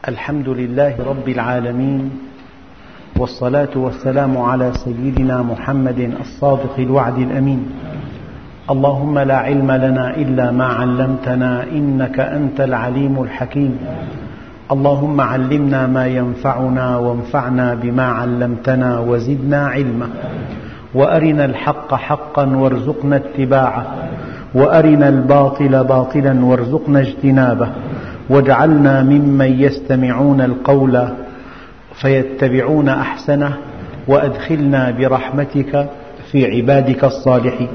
الحمد لله رب العالمين، والصلاة والسلام على سيدنا محمد الصادق الوعد الأمين. اللهم لا علم لنا إلا ما علمتنا إنك أنت العليم الحكيم. اللهم علمنا ما ينفعنا وانفعنا بما علمتنا وزدنا علما، وأرنا الحق حقا وارزقنا اتباعه، وأرنا الباطل باطلا وارزقنا اجتنابه، واجعلنا ممن يستمعون القول فيتبعون أحسنه، وأدخلنا برحمتك في عبادك الصالحين.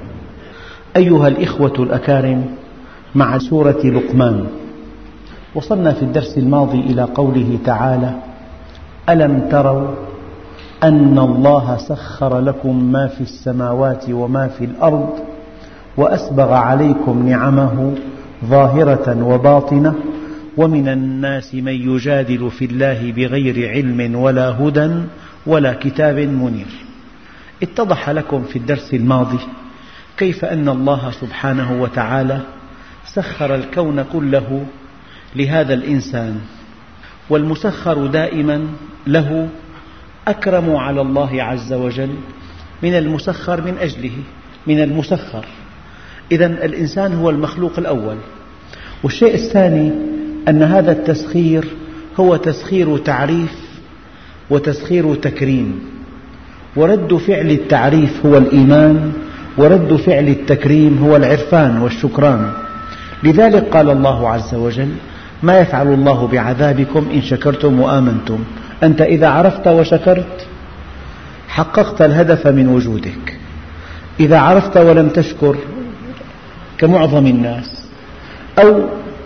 أيها الإخوة الأكارم، مع سورة لقمان، وصلنا في الدرس الماضي إلى قوله تعالى: ألم تروا أن الله سخر لكم ما في السماوات وما في الأرض وأسبغ عليكم نعمه ظاهرة وباطنة، ومن الناس من يجادل في الله بغير علم ولا هدى ولا كتاب منير. اتضح لكم في الدرس الماضي كيف أن الله سبحانه وتعالى سخر الكون كله لهذا الإنسان، والمسخر دائما له أكرم على الله عز وجل من المسخر من أجله، من المسخر. إذن الإنسان هو المخلوق الأول. والشيء الثاني أن هذا التسخير هو تسخير تعريف وتسخير تكريم، ورد فعل التعريف هو الإيمان، ورد فعل التكريم هو العرفان والشكران. لذلك قال الله عز وجل: ما يفعل الله بعذابكم إن شكرتم وآمنتم. أنت إذا عرفت وشكرت حققت الهدف من وجودك. إذا عرفت ولم تشكر كمعظم الناس، أو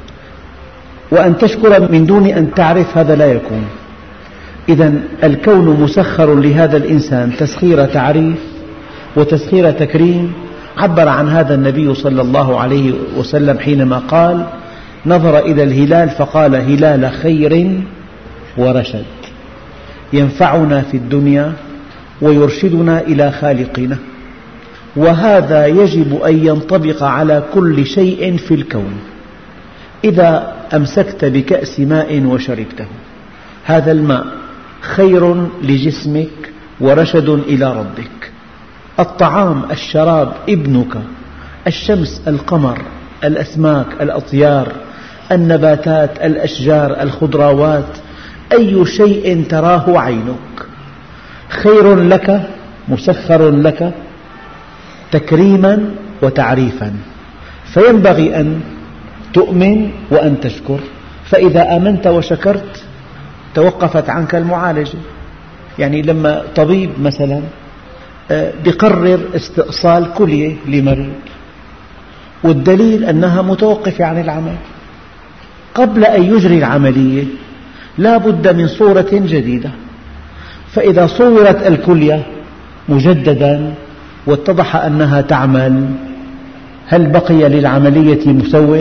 وأن تشكر من دون أن تعرف، هذا لا يكون. إذن الكون مسخر لهذا الإنسان تسخير تعريف وتسخير تكريم. عبر عن هذا النبي صلى الله عليه وسلم حينما قال: نظر إلى الهلال فقال: هلال خير ورشد، ينفعنا في الدنيا ويرشدنا إلى خالقنا. وهذا يجب أن ينطبق على كل شيء في الكون. إذا أمسكت بكأس ماء وشربته، هذا الماء خير لجسمك ورشد إلى ربك. الطعام، الشراب، ابنك، الشمس، القمر، الأسماك، الأطيار، النباتات، الأشجار، الخضروات، أي شيء تراه عينك خير لك، مسخر لك تكريما وتعريفا. فينبغي أن تؤمن وأن تشكر. فإذا آمنت وشكرت توقفت عنك المعالجة. يعني لما طبيب مثلا يقرر استئصال كلية لمريض، والدليل أنها متوقفة عن العمل، قبل أن يجري العملية لا بد من صورة جديدة. فإذا صورت الكلية مجددا واتضح أنها تعمل، هل بقي للعملية مسوغ؟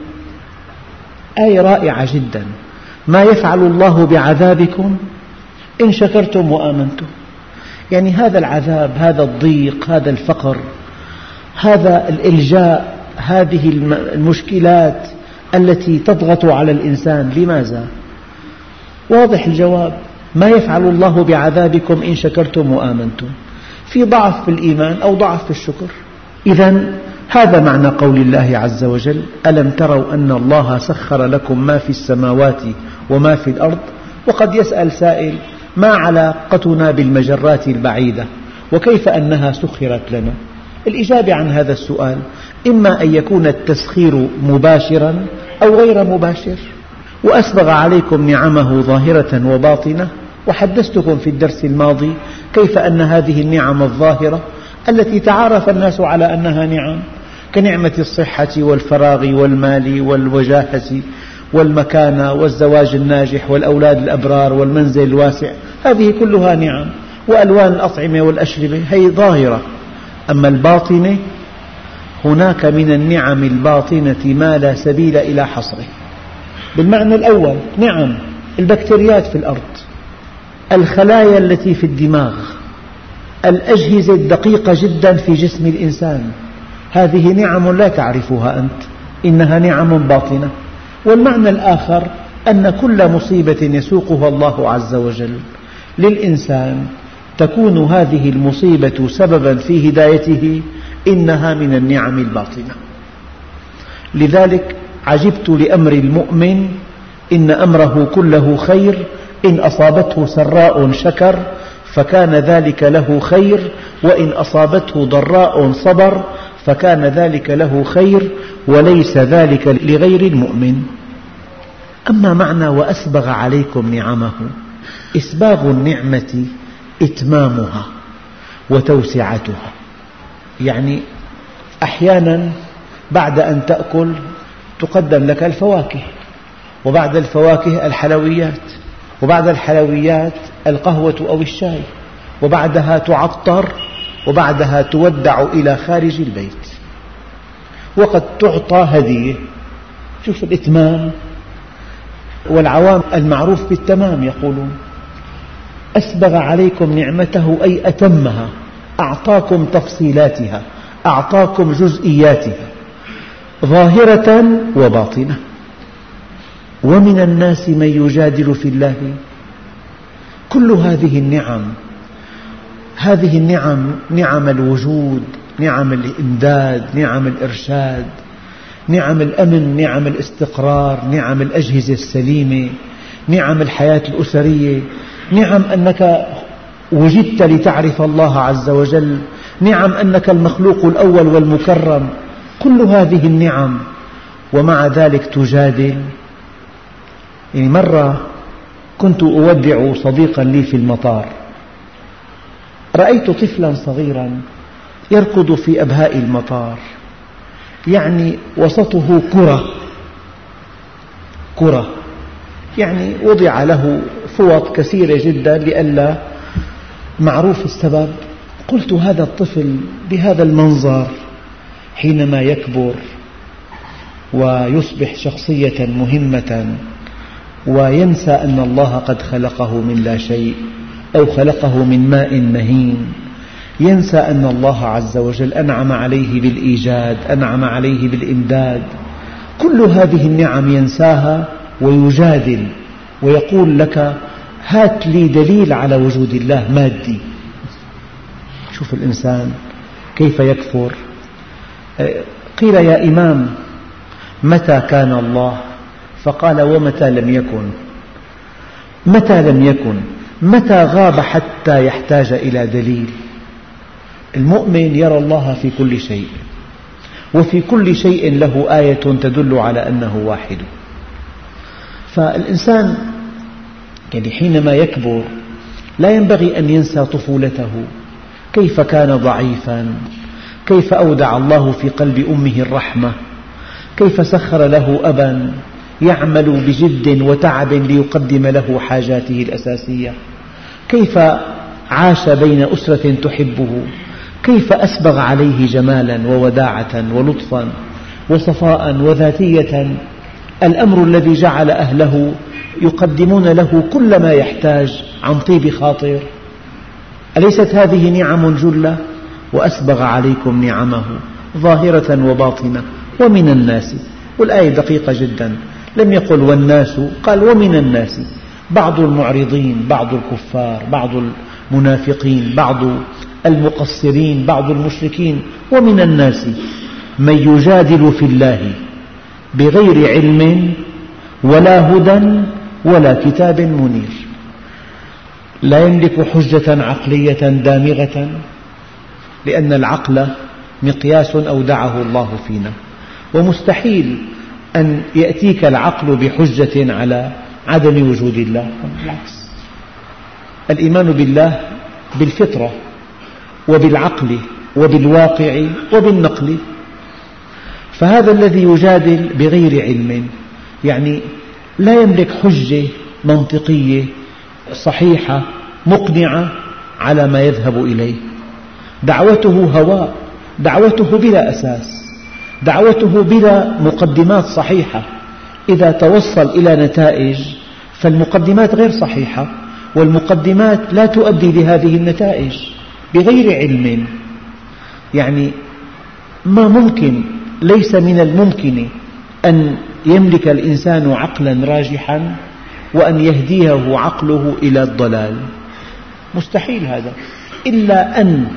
آية رائعة جدا: ما يفعل الله بعذابكم إن شكرتم وآمنتم. يعني هذا العذاب، هذا الضيق، هذا الفقر، هذا الإلجاء، هذه المشكلات التي تضغط على الإنسان، لماذا؟ واضح الجواب: ما يفعل الله بعذابكم إن شكرتم وآمنتم. في ضعف في الإيمان أو ضعف في الشكر. إذن هذا معنى قول الله عز وجل: ألم تروا أن الله سخر لكم ما في السماوات وما في الأرض. وقد يسأل سائل: ما علاقتنا بالمجرات البعيدة، وكيف أنها سخرت لنا؟ الإجابة عن هذا السؤال إما أن يكون التسخير مباشرا أو غير مباشر. وأسبغ عليكم نعمه ظاهرة وباطنة. وحدثتكم في الدرس الماضي كيف أن هذه النعم الظاهرة التي تعارف الناس على أنها نعم، كنعمة الصحة والفراغ والمال والوجاهة والمكانة والزواج الناجح والأولاد الأبرار والمنزل الواسع، هذه كلها نعم. وألوان الأطعمة والأشربة هي ظاهرة. أما الباطنة، هناك من النعم الباطنة ما لا سبيل إلى حصره. بالمعنى الأول: نعم البكتيريات في الأرض، الخلايا التي في الدماغ، الأجهزة الدقيقة جدا في جسم الإنسان، هذه نعم لا تعرفها أنت، إنها نعم باطنة. والمعنى الآخر أن كل مصيبة يسوقها الله عز وجل للإنسان تكون هذه المصيبة سببا في هدايته، إنها من النعم الباطنة. لذلك عجبت لأمر المؤمن إن أمره كله خير، إن أصابته سراء شكر فكان ذلك له خير، وإن أصابته ضراء صبر فكان ذلك له خير، وليس ذلك لغير المؤمن. أما معنى وأسبغ عليكم نعمه، إسباغ النعمة إتمامها وتوسعتها. يعني أحيانا بعد أن تأكل تقدم لك الفواكه، وبعد الفواكه الحلويات، وبعد الحلويات القهوة أو الشاي، وبعدها تعطر، وبعدها تودع إلى خارج البيت، وقد تعطى هدية. شوف الإتمام، والعوام المعروف بالتمام يقولون. أسبغ عليكم نعمته أي أتمها، أعطاكم تفصيلاتها، أعطاكم جزئياتها ظاهرة وباطنة. ومن الناس من يجادل في الله. كل هذه النعم، نعم الوجود، نعم الإمداد، نعم الإرشاد، نعم الأمن، نعم الاستقرار، نعم الأجهزة السليمة، نعم الحياة الأسرية، نعم أنك وجدت لتعرف الله عز وجل، نعم أنك المخلوق الأول والمكرم. كل هذه النعم ومع ذلك تجادل. يعني مرة كنت أودع صديقا لي في المطار، رأيت طفلا صغيرا يركض في أبهاء المطار، يعني وسطه كرة، يعني وضع له فوط كثيرة جدا لئلا معروف السبب. قلت هذا الطفل بهذا المنظر حينما يكبر ويصبح شخصية مهمة وينسى أن الله قد خلقه من لا شيء أو خلقه من ماء مهين، ينسى أن الله عز وجل أنعم عليه بالإيجاد، أنعم عليه بالإمداد، كل هذه النعم ينساها ويجادل ويقول لك هات لي دليل على وجود الله مادي. شوف الإنسان كيف يكفر. قيل يا إمام متى كان الله؟ فقال ومتى لم يكن. متى لم يكن؟ متى غاب حتى يحتاج إلى دليل؟ المؤمن يرى الله في كل شيء، وفي كل شيء له آية تدل على أنه واحد. فالإنسان يعني حينما يكبر لا ينبغي أن ينسى طفولته، كيف كان ضعيفا، كيف أودع الله في قلب أمه الرحمة، كيف سخر له أبا يعمل بجد وتعب ليقدم له حاجاته الأساسية، كيف عاش بين أسرة تحبه، كيف أسبغ عليه جمالا ووداعة ولطفا وصفاء وذاتية، الأمر الذي جعل أهله يقدمون له كل ما يحتاج عن طيب خاطر. أليست هذه نعم جلة؟ وأسبغ عليكم نعمه ظاهرة وباطنة ومن الناس. والآية دقيقة جدا، لم يقل والناس، قال ومن الناس، بعض المعرضين، بعض الكفار، بعض المنافقين، بعض المقصرين، بعض المشركين. ومن الناس من يجادل في الله بغير علم ولا هدى ولا كتاب منير. لا يملك حجة عقلية دامغة، لأن العقل مقياس أودعه الله فينا، ومستحيل أن يأتيك العقل بحجة على عدم وجود الله. بالعكس، الإيمان بالله بالفطرة وبالعقل وبالواقع وبالنقل. فهذا الذي يجادل بغير علم يعني لا يملك حجة منطقية صحيحة مقنعة على ما يذهب إليه. دعوته هواء، دعوته بلا أساس، دعوته بلا مقدمات صحيحة. إذا توصل إلى نتائج فالمقدمات غير صحيحة، والمقدمات لا تؤدي لهذه النتائج. بغير علم يعني ما ممكن، ليس من الممكن أن يملك الإنسان عقلا راجحا وأن يهديه عقله إلى الضلال، مستحيل هذا، إلا أن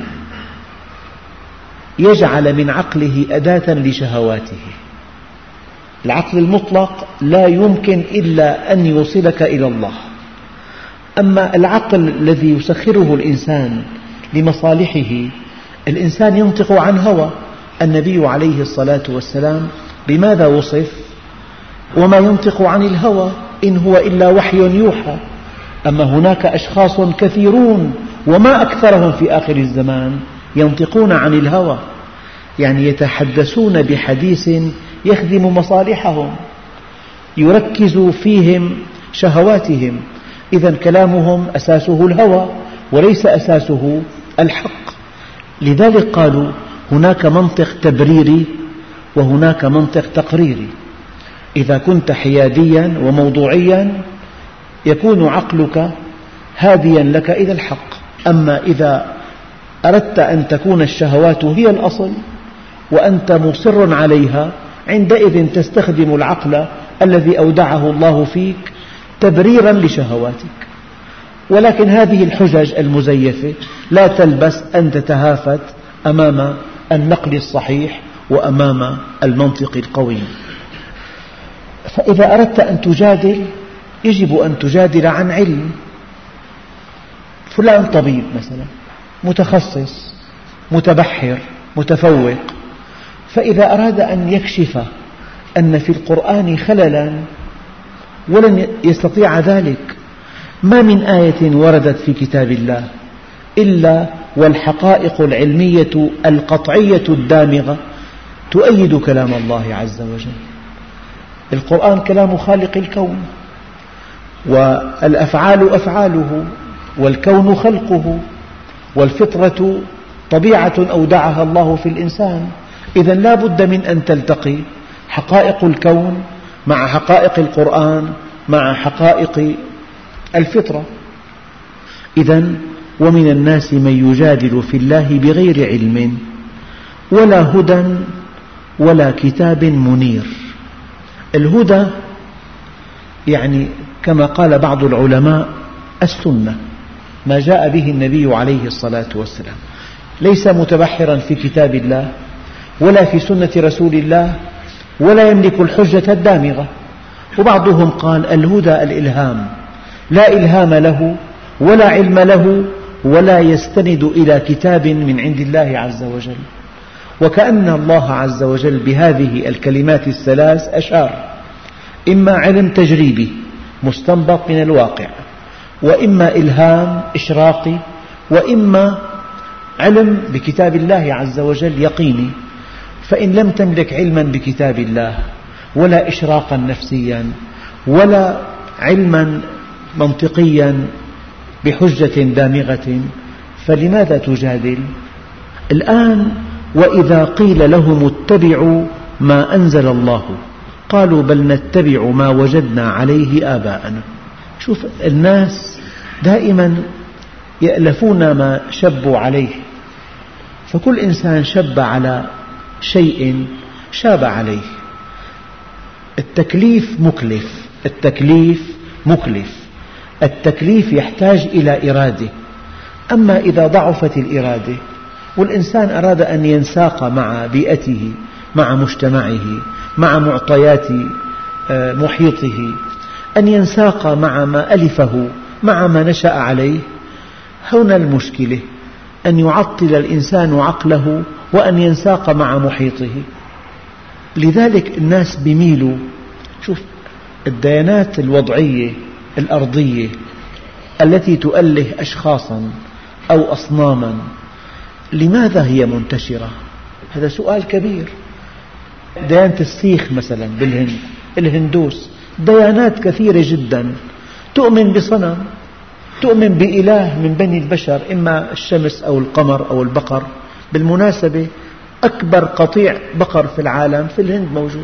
يجعل من عقله أداة لشهواته. العقل المطلق لا يمكن إلا أن يوصلك إلى الله. أما العقل الذي يسخره الإنسان لمصالحه، الإنسان ينطق عن هوى. النبي عليه الصلاة والسلام بماذا وصف؟ وما ينطق عن الهوى إن هو إلا وحي يوحى. أما هناك أشخاص كثيرون وما أكثرهم في آخر الزمان ينطقون عن الهوى، يعني يتحدثون بحديث يخدم مصالحهم، يركز فيهم شهواتهم. إذن كلامهم أساسه الهوى وليس أساسه الحق. لذلك قالوا هناك منطق تبريري وهناك منطق تقريري. إذا كنت حياديا وموضوعيا يكون عقلك هاديا لك إلى الحق. أما إذا أردت أن تكون الشهوات هي الأصل وأنت مصر عليها، عندئذ تستخدم العقل الذي أودعه الله فيك تبريرا لشهواتك. ولكن هذه الحجج المزيفة لا تلبس أن تتهافت أمام النقل الصحيح وأمام المنطق القوي. فإذا أردت أن تجادل يجب أن تجادل عن علم. فلان طبيب مثلا، متخصص، متبحر، متفوق، فإذا أراد أن يكشف أن في القرآن خللا ولن يستطيع ذلك. ما من آية وردت في كتاب الله إلا والحقائق العلمية القطعية الدامغة تؤيد كلام الله عز وجل. القرآن كلام خالق الكون، والأفعال أفعاله، والكون خلقه، والفطرة طبيعة أودعها الله في الإنسان. إذن لا بد من أن تلتقي حقائق الكون مع حقائق القرآن مع حقائق الفطرة. إذن ومن الناس من يجادل في الله بغير علم ولا هدى ولا كتاب منير. الهدى يعني كما قال بعض العلماء السنة، ما جاء به النبي عليه الصلاة والسلام، ليس متبحرا في كتاب الله ولا في سنة رسول الله ولا يملك الحجة الدامغة. وبعضهم قال الهدى الإلهام، لا إلهام له ولا علم له ولا يستند إلى كتاب من عند الله عز وجل. وكأن الله عز وجل بهذه الكلمات الثلاث أشار: إما علم تجريبي مستنبط من الواقع، وإما إلهام إشراقي، وإما علم بكتاب الله عز وجل يقيني. فإن لم تملك علما بكتاب الله ولا إشراقا نفسيا ولا علما منطقيا بحجة دامغة فلماذا تجادل؟ الآن وإذا قيل لهم اتبعوا ما أنزل الله قالوا بل نتبع ما وجدنا عليه آباءنا. شوف، الناس دائما يألفون ما شبوا عليه، فكل إنسان شب على شيء شاب عليه. التكليف مكلف، التكليف مكلف، التكليف يحتاج إلى إرادة. أما إذا ضعفت الإرادة والإنسان أراد أن ينساق مع بيئته، مع مجتمعه، مع معطيات محيطه، أن ينساق مع ما ألفه، مع ما نشأ عليه، هنا المشكلة، أن يعطل الإنسان عقله وأن ينساق مع محيطه. لذلك الناس بيميلوا. شوف، الديانات الوضعية الأرضية التي تؤله أشخاصا أو أصناما، لماذا هي منتشرة؟ هذا سؤال كبير. ديانة السيخ مثلا بالهند، الهندوس، ديانات كثيرة جدا تؤمن بصنم، تؤمن بإله من بني البشر، إما الشمس أو القمر أو البقر. بالمناسبة أكبر قطيع بقر في العالم في الهند موجود،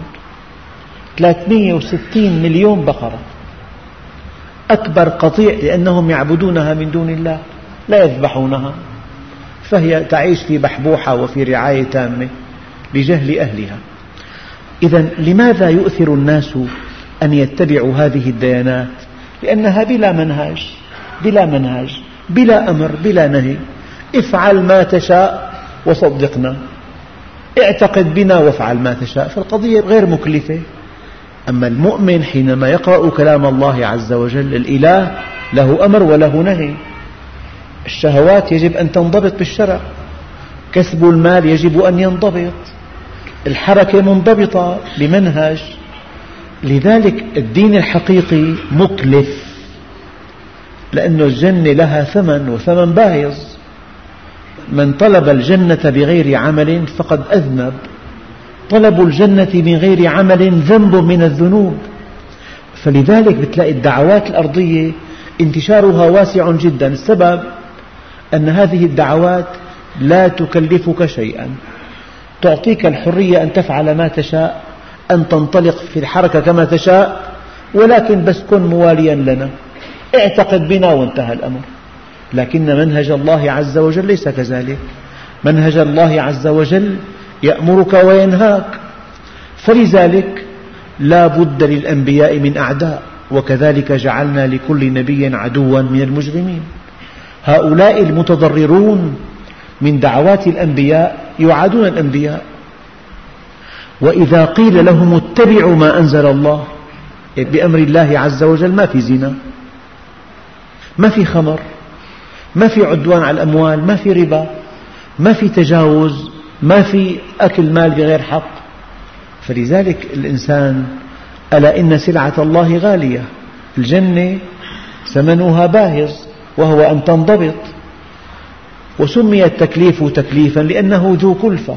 360 مليون بقرة، أكبر قطيع، لأنهم يعبدونها من دون الله، لا يذبحونها، فهي تعيش في بحبوحة وفي رعاية تامة لجهل أهلها. إذن لماذا يؤثر الناس أن يتبعوا هذه الديانات؟ لأنها بلا منهج، بلا أمر، بلا نهي. افعل ما تشاء وصدقنا، اعتقد بنا وافعل ما تشاء، فالقضية غير مكلفة. أما المؤمن حينما يقرأ كلام الله عز وجل، الإله له أمر وله نهي. الشهوات يجب أن تنضبط بالشرع، كسب المال يجب أن ينضبط، الحركة منضبطة بمنهج. لذلك الدين الحقيقي مكلف، لأن الجنة لها ثمن، وثمن باهظ. من طلب الجنة بغير عمل فقد أذنب. طلب الجنة من غير عمل ذنب من الذنوب. فلذلك بتلاقي الدعوات الأرضية انتشارها واسع جدا. السبب أن هذه الدعوات لا تكلفك شيئا، تعطيك الحرية أن تفعل ما تشاء، أن تنطلق في الحركة كما تشاء، ولكن بس كن مواليا لنا، اعتقد بنا وانتهى الأمر. لكن منهج الله عز وجل ليس كذلك. منهج الله عز وجل يأمرك وينهاك. فلذلك لا بد للأنبياء من أعداء، وكذلك جعلنا لكل نبي عدوا من المجرمين. هؤلاء المتضررون من دعوات الأنبياء يعادون الأنبياء. وإذا قيل لهم اتبعوا ما أنزل الله، بأمر الله عز وجل ما في زنا، ما في خمر، ما في عدوان على الأموال، ما في ربا، ما في تجاوز، ما في أكل مال بغير حق. فلذلك الإنسان، ألا إن سلعة الله غالية، الجنة ثمنها باهظ وهو أن تنضبط. وسمي التكليف تكليفا لأنه ذو كلفة.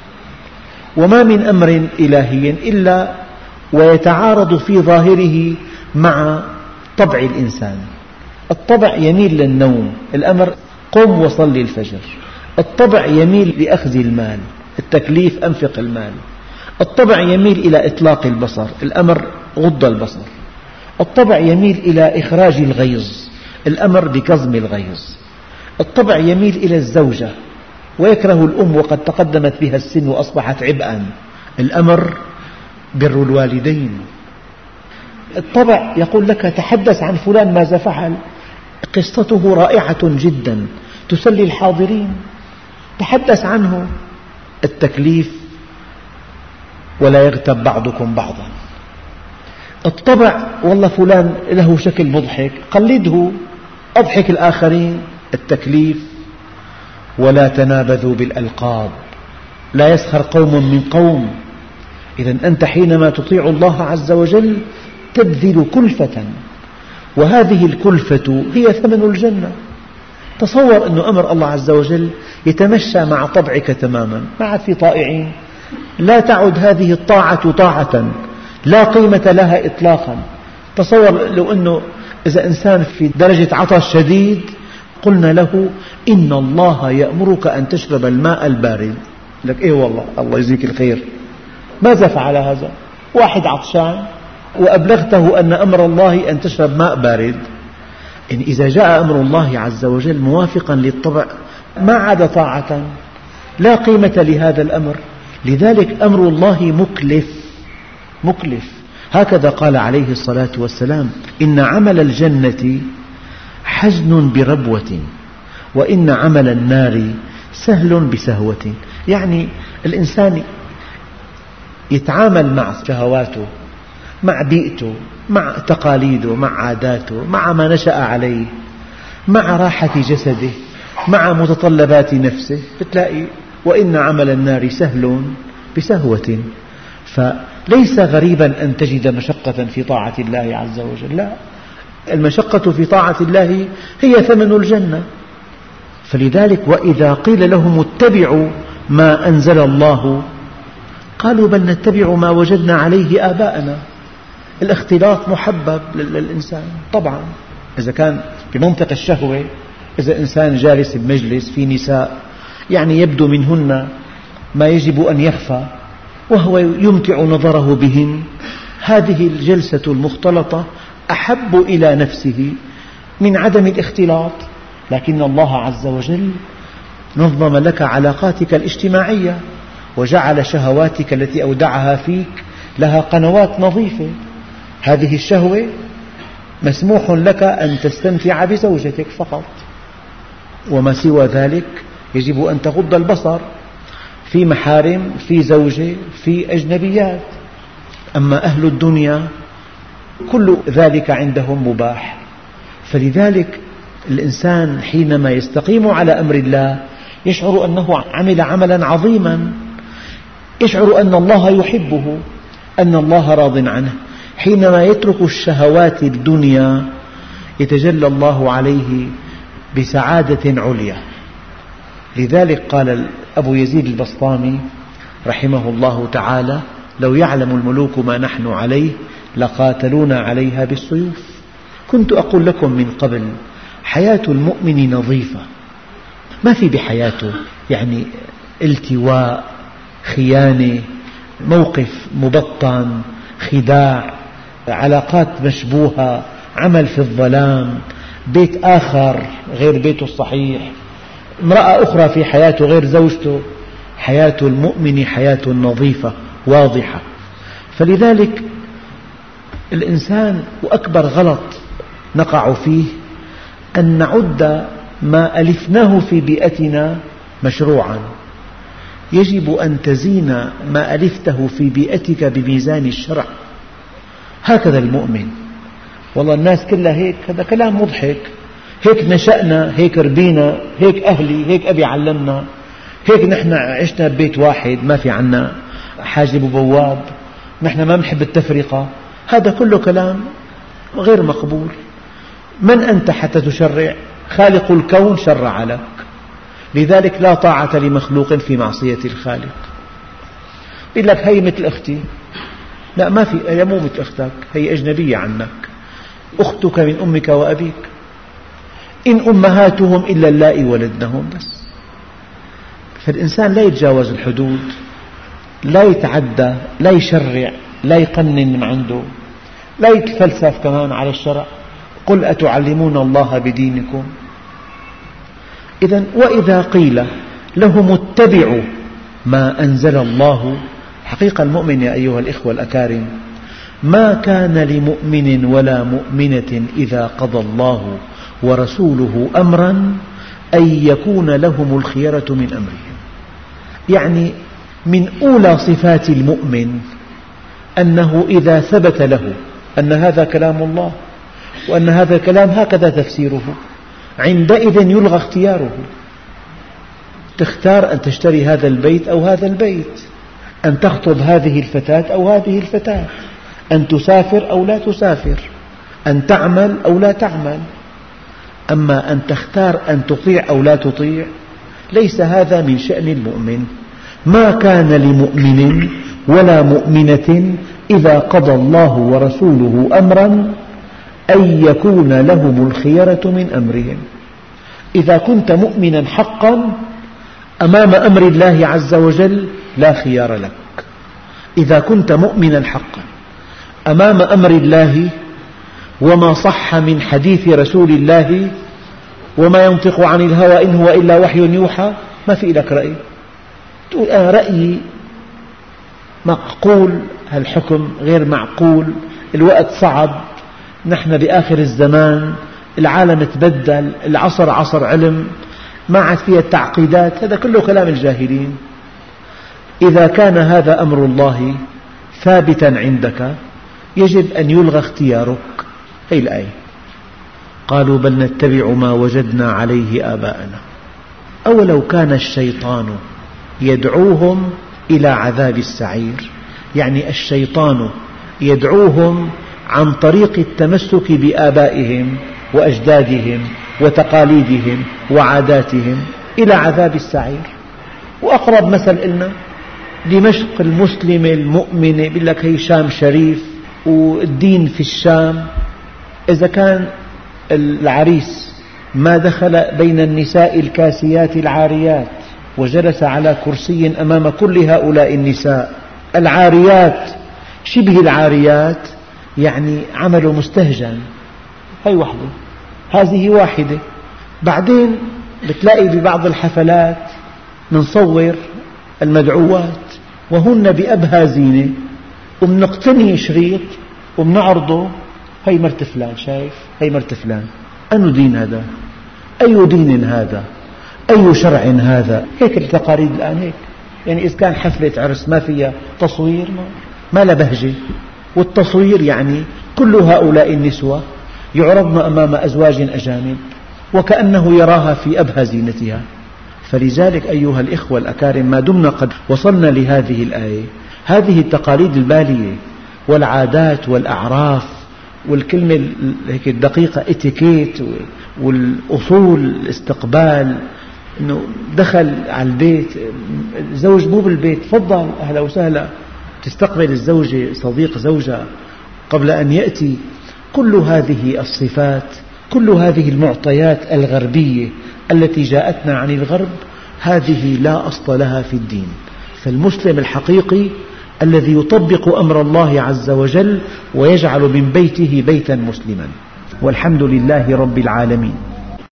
وما من أمر إلهي إلا ويتعارض في ظاهره مع طبع الإنسان. الطبع يميل للنوم، الأمر قم وصلي الفجر. الطبع يميل لأخذ المال، التكليف أنفق المال. الطبع يميل إلى إطلاق البصر، الأمر غض البصر. الطبع يميل إلى إخراج الغيظ، الأمر بكظم الغيظ. الطبع يميل إلى الزوجة، ويكره الأم وقد تقدمت بها السن وأصبحت عبئا، الأمر بر الوالدين. الطبع يقول لك تحدث عن فلان ماذا فعل، قصته رائعة جدا تسلي الحاضرين، تحدث عنه. التكليف ولا يغتب بعضكم بعضا. الطبع والله فلان له شكل مضحك، قلده، أضحك الآخرين. التكليف ولا تنابذوا بالألقاب، لا يسخر قوم من قوم. إذن أنت حينما تطيع الله عز وجل تبذل كلفة، وهذه الكلفة هي ثمن الجنة. تصور أن أمر الله عز وجل يتمشى مع طبعك تماما، ما عاد في طائعين، لا تعد هذه الطاعة طاعة لا قيمة لها إطلاقا. تصور لو أنه إذا إنسان في درجة عطش شديد قلنا له إن الله يأمرك أن تشرب الماء البارد، لك إيه والله الله يجزيك الخير، ماذا فعل هذا؟ واحد عطشان وأبلغته أن أمر الله أن تشرب ماء بارد. إن إذا جاء أمر الله عز وجل موافقا للطبع ما عاد طاعة، لا قيمة لهذا الأمر. لذلك أمر الله مكلف. هكذا قال عليه الصلاة والسلام: إن عمل الجنة حزن بربوة، وإن عمل النار سهل بسهوة. يعني الإنسان يتعامل مع شهواته، مع بيئته، مع تقاليده، مع عاداته، مع ما نشأ عليه، مع راحة جسده، مع متطلبات نفسه، بتلاقي وإن عمل النار سهل بسهوة. فليس غريبا أن تجد مشقة في طاعة الله عز وجل، لا، المشقة في طاعة الله هي ثمن الجنة. فلذلك وإذا قيل لهم اتبعوا ما أنزل الله قالوا بل نتبع ما وجدنا عليه آباءنا. الاختلاط محبب للإنسان طبعا، إذا كان بمنطق الشهوة، إذا إنسان جالس بمجلس في نساء يعني يبدو منهن ما يجب أن يخفى وهو يمتع نظره بهن، هذه الجلسة المختلطة أحب إلى نفسه من عدم الاختلاط. لكن الله عز وجل نظم لك علاقاتك الاجتماعية، وجعل شهواتك التي أودعها فيك لها قنوات نظيفة. هذه الشهوة مسموح لك أن تستمتع بزوجتك فقط، وما سوى ذلك يجب أن تغض البصر في محارم، في زوجة، في أجنبيات. أما أهل الدنيا كل ذلك عندهم مباح. فلذلك الإنسان حينما يستقيم على أمر الله يشعر أنه عمل عملا عظيما، يشعر أن الله يحبه، أن الله راض عنه. حينما يترك الشهوات الدنيا يتجلى الله عليه بسعادة عليا. لذلك قال أبو يزيد البسطامي رحمه الله تعالى: لو يعلم الملوك ما نحن عليه لقاتلونا عليها بالسيوف. كنت أقول لكم من قبل حياة المؤمن نظيفة، ما في بحياته يعني التواء، خيانة، موقف مبطن، خداع، علاقات مشبوهة، عمل في الظلام، بيت آخر غير بيته الصحيح، امرأة أخرى في حياته غير زوجته. حياة المؤمن حياة نظيفة واضحة. فلذلك الإنسان، وأكبر غلط نقع فيه أن نعد ما ألفناه في بيئتنا مشروعا. يجب أن تزين ما ألفته في بيئتك بميزان الشرع. هكذا المؤمن. والله الناس كلها هيك، هذا كلام مضحك. هيك نشأنا، هيك ربينا، هيك أهلي، هيك أبي علمنا، هيك نحن عشنا ببيت واحد، ما في عنا حاجب وبواب، نحن ما نحب التفرقة. هذا كله كلام غير مقبول. من أنت حتى تشرع؟ خالق الكون شرع لك. لذلك لا طاعة لمخلوق في معصية الخالق. يقول لك هي مثل أختي. لا، ما في، هي مو مثل أختك، هي أجنبية عنك. أختك من أمك وأبيك، إن أمهاتهم إلا اللائي ولدنهم بس. فالإنسان لا يتجاوز الحدود، لا يتعدى، لا يشرع، لا يقنن من عنده، لا يتفلسف كمان على الشرع. قل أتعلمون الله بدينكم. وإذا قيل لهم اتبعوا ما أنزل الله، حقيقة المؤمن يا أيها الإخوة الأكارم، ما كان لمؤمن ولا مؤمنة إذا قضى الله ورسوله أمرا أن يكون لهم الخيرة من أمرهم. يعني من أولى صفات المؤمن أنه إذا ثبت له أن هذا كلام الله وأن هذا الكلام هكذا تفسيره، عندئذ يلغى اختياره. تختار أن تشتري هذا البيت أو هذا البيت، أن تخطب هذه الفتاة أو هذه الفتاة، أن تسافر أو لا تسافر، أن تعمل أو لا تعمل. أما أن تختار أن تطيع أو لا تطيع، ليس هذا من شأن المؤمن. ما كان لمؤمن ولا مؤمنة إذا قضى الله ورسوله أمرا أن يكون لهم الخيرة من أمرهم. إذا كنت مؤمنا حقا أمام أمر الله عز وجل لا خيار لك. إذا كنت مؤمنا حقا أمام أمر الله وما صح من حديث رسول الله وما ينطق عن الهوى إن هو إلا وحي يوحى، ما في لك رأي. تقول أنا رأيي معقول، هالحكم غير معقول، الوقت صعب، نحن بآخر الزمان، العالم تبدل، العصر عصر علم، ما عاد فيها التعقيدات. هذا كله كلام الجاهلين. إذا كان هذا أمر الله ثابتا عندك يجب أن يلغى اختيارك. هذه الآية. قالوا بل نتبع ما وجدنا عليه آباءنا أولو كان الشيطان يدعوهم إلى عذاب السعير. يعني الشيطان يدعوهم عن طريق التمسك بآبائهم وأجدادهم وتقاليدهم وعاداتهم إلى عذاب السعير. وأقرب مثل لنا دمشق المسلمة المؤمنة، يقول لك هي شام شريف والدين في الشام. إذا كان العريس ما دخل بين النساء الكاسيات العاريات وجلس على كرسي أمام كل هؤلاء النساء العاريات شبه العاريات، يعني عمله مستهجن. هي واحدة، هذه واحدة. بعدين بتلاقي ببعض الحفلات نصور المدعوات وهن بأبهى زينة، وبنقتني شريط وبنعرضه، هي مرت فلان، شايف، هي مرت فلان. أي دين هذا؟ أي دين هذا؟ أي شرع هذا؟ هيك التقاليد الآن هيك. يعني إذا كان حفلة عرس ما فيها تصوير ما لا بهجة. والتصوير يعني كل هؤلاء النسوة يعرضن أمام أزواج أجانب وكأنه يراها في أبهى زينتها. فلذلك أيها الإخوة الأكارم، ما دمنا قد وصلنا لهذه الآية، هذه التقاليد البالية والعادات والأعراف والكلمة الدقيقة اتيكيت والأصول الاستقبال، أنه دخل على البيت الزوج مو بالبيت، تفضل أهلا وسهلا، تستقبل الزوجة صديق زوجها قبل أن يأتي. كل هذه الصفات، كل هذه المعطيات الغربية التي جاءتنا عن الغرب، هذه لا أصل لها في الدين. فالمسلم الحقيقي الذي يطبق أمر الله عز وجل ويجعل من بيته بيتا مسلما. والحمد لله رب العالمين.